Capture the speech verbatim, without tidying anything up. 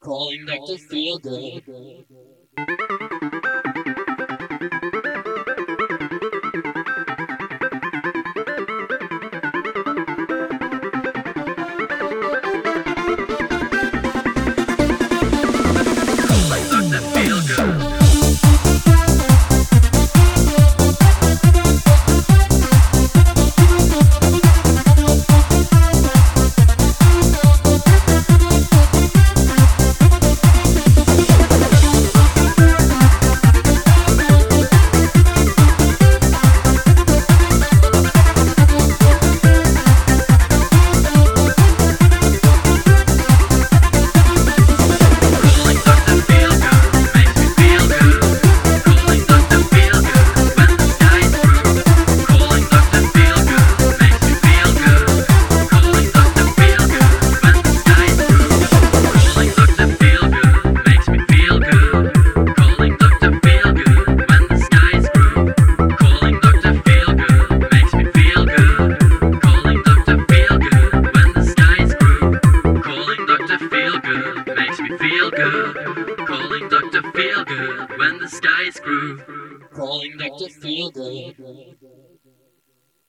Calling Doctor Feelgood. Makes me feel good. Calling Doctor Feelgood when the skies groove. Calling Doctor Feelgood.